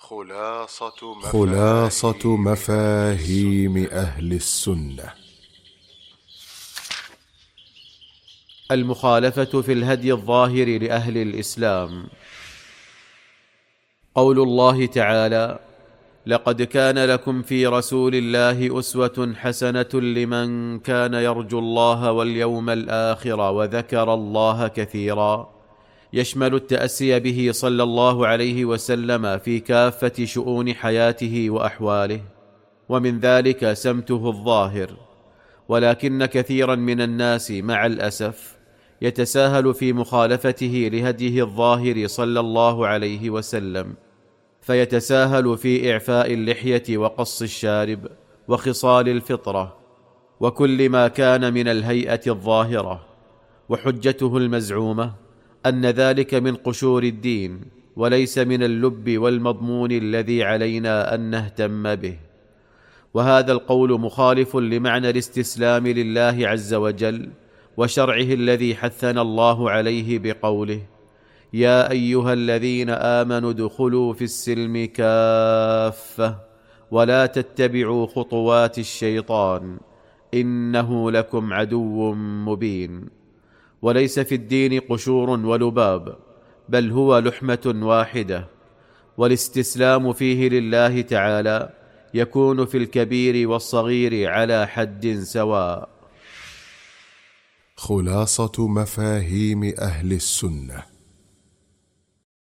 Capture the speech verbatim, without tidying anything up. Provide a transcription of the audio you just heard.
خلاصة مفاهيم, خلاصة مفاهيم أهل السنة. المخالفة في الهدي الظاهر لأهل الإسلام. قول الله تعالى: لقد كان لكم في رسول الله أسوة حسنة لمن كان يرجو الله واليوم الآخر وذكر الله كثيرا، يشمل التأسي به صلى الله عليه وسلم في كافة شؤون حياته وأحواله، ومن ذلك سمته الظاهر. ولكن كثيرا من الناس مع الأسف يتساهل في مخالفته لهديه الظاهر صلى الله عليه وسلم، فيتساهل في إعفاء اللحية وقص الشارب وخصال الفطرة وكل ما كان من الهيئة الظاهرة، وحجته المزعومة أن ذلك من قشور الدين وليس من اللب والمضمون الذي علينا أن نهتم به. وهذا القول مخالف لمعنى الاستسلام لله عز وجل وشرعه الذي حثنا الله عليه بقوله: يا أيها الذين آمنوا ادخلوا في السلم كافة ولا تتبعوا خطوات الشيطان إنه لكم عدو مبين. وليس في الدين قشور ولباب، بل هو لحمة واحدة، والاستسلام فيه لله تعالى يكون في الكبير والصغير على حد سواء. خلاصة مفاهيم أهل السنة.